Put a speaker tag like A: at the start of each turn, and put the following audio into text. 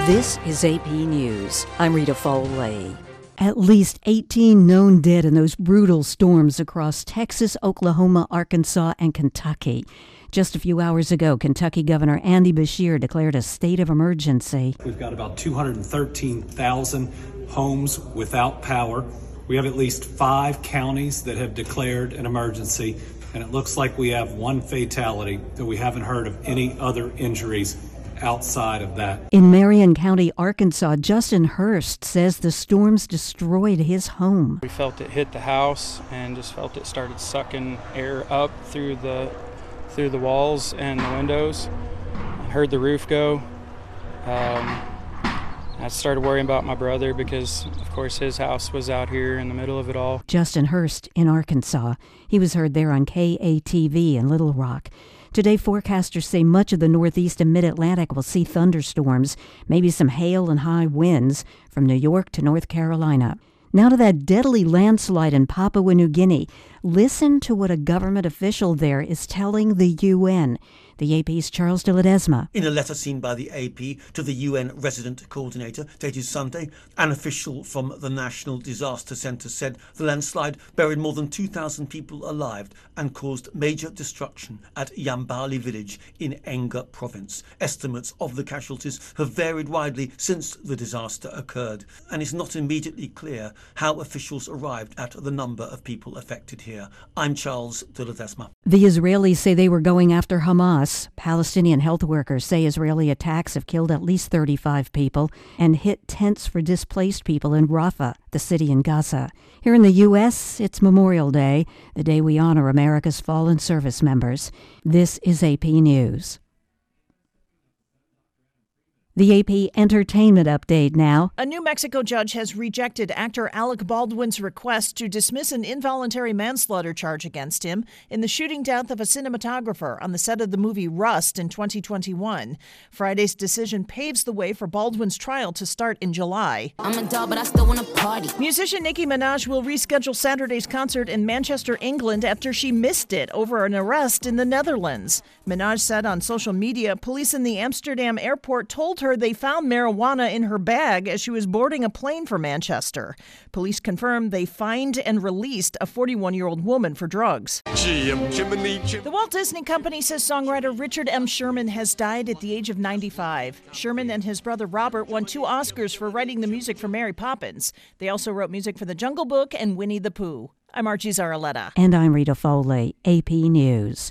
A: This is AP News. I'm Rita Foley.
B: At least 18 known dead in those brutal storms across Texas, Oklahoma, Arkansas, and Kentucky. Just a few hours ago, Kentucky Governor Andy Beshear declared a state of emergency.
C: We've got about 213,000 homes without power. We have at least 5 counties that have declared an emergency, and it looks like we have one fatality, that we haven't heard of any other injuries outside of that.
B: In Marion County, Arkansas, Justin Hurst says the storms destroyed his home.
D: We felt it hit the house and just felt it started sucking air up through the walls and the windows. I heard the roof go. I started worrying about my brother because, of course, his house was out here in the middle of it all.
B: Justin Hurst in Arkansas. He was heard there on KATV in Little Rock. Today, forecasters say much of the Northeast and Mid-Atlantic will see thunderstorms, maybe some hail and high winds from New York to North Carolina. Now to that deadly landslide in Papua New Guinea. Listen to what a government official there is telling the UN. The AP's Charles de Ledesma.
E: In a letter seen by the AP to the UN resident coordinator dated Sunday, an official from the National Disaster Centre said the landslide buried more than 2,000 people alive and caused major destruction at Yambali village in Enga province. Estimates of the casualties have varied widely since the disaster occurred, and it's not immediately clear how officials arrived at the number of people affected here. I'm Charles de Ledesma.
B: The Israelis say they were going after Hamas. Palestinian health workers say Israeli attacks have killed at least 35 people and hit tents for displaced people in Rafah, the city in Gaza. Here in the U.S., it's Memorial Day, the day we honor America's fallen service members. This is AP News. The AP Entertainment Update now.
F: A New Mexico judge has rejected actor Alec Baldwin's request to dismiss an involuntary manslaughter charge against him in the shooting death of a cinematographer on the set of the movie Rust in 2021. Friday's decision paves the way for Baldwin's trial to start in July.
G: I'm a doll, but I still want to party.
F: Musician Nicki Minaj will reschedule Saturday's concert in Manchester, England after she missed it over an arrest in the Netherlands. Minaj said on social media police in the Amsterdam airport told her they found marijuana in her bag as she was boarding a plane for Manchester. Police confirmed they fined and released a 41-year-old woman for drugs. The Walt Disney Company says songwriter Richard M. Sherman has died at the age of 95. Sherman and his brother Robert won 2 Oscars for writing the music for Mary Poppins. They also wrote music for The Jungle Book and Winnie the Pooh. I'm Archie Zaraletta.
B: And I'm Rita Foley, AP News.